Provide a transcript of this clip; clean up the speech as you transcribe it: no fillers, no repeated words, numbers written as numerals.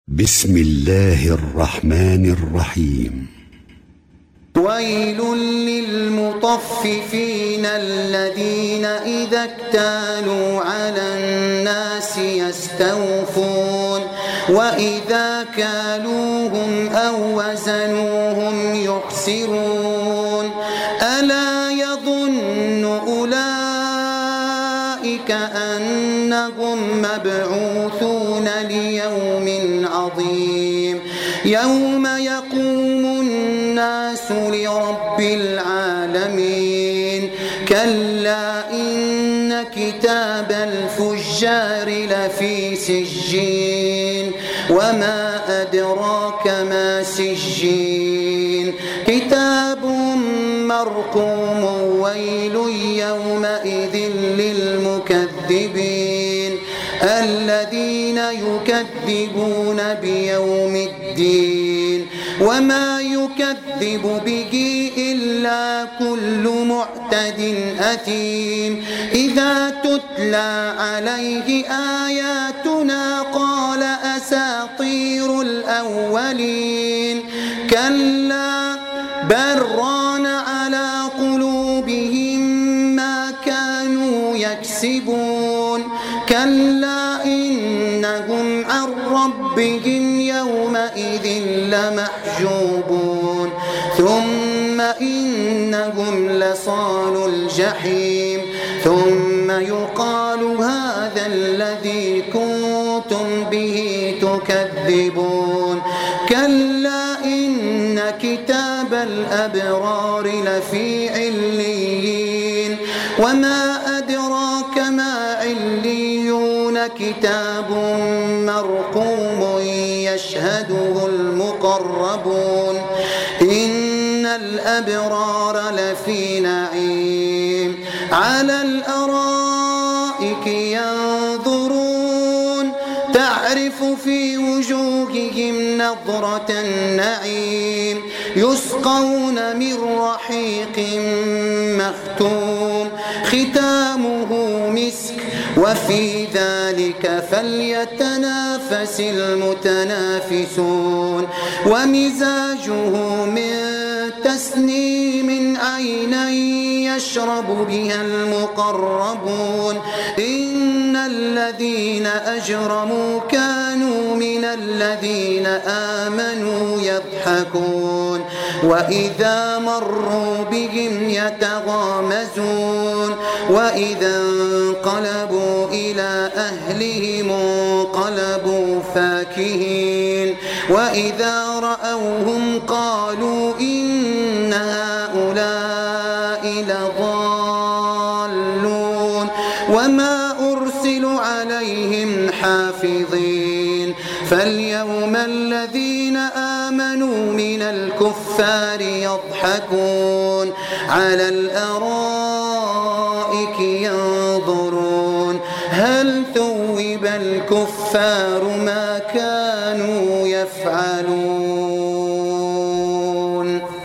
بسم الله الرحمن الرحيم. ويل للمطففين الذين إذا اكتالوا على الناس يستوفون وإذا كالوهم أو وزنوهم يخسرون ألا يظن أولئك أنهم مبعوثون ليوم عظيم يوم يقوم الناس لرب العالمين كلا إن كتاب الفجار لفي سجين وما أدراك ما سجين كتاب مرقوم ويل يومئذ للمكذبين الذين يكذبون بيوم الدين وما يكذب به إلا كل معتد أثيم إذا تتلى عليه آياتنا قال أساطير الأولين كلا بل ران على قلوبهم ما كانوا يكسبون كلا إنهم عن ربهم يومئذ لمحجوبون ثم إنهم لصالوا الجحيم ثم يقال هذا الذي كنتم به تكذبون كلا إن كتاب الأبرار لفي عليين وما أدراك ما عليون كتاب مرقوم يشهده المقربون إن الأبرار لفي نعيم على الأرائك ينظرون تعرف في وجوههم نضرة النعيم يسقون من رحيق مختوم ختامه مسك وفي ذلك فليتنافس المتنافسون ومزاجه من تسنيم عينا يشرب بها المقربون إن الذين أجرموا كانوا من الذين آمنوا يضحكون وإذا مروا بهم يتغامزون وإذا انقلبوا إلى أهلهم انقلبوا فاكهين وإذا رأوهم قالوا إن هؤلاء لضالون وما أرسلوا عليهم حافظين فاليوم الذين آمنوا من الكفار يضحكون على الأرائك ينظرون هل ثوب الكفار ما كانوا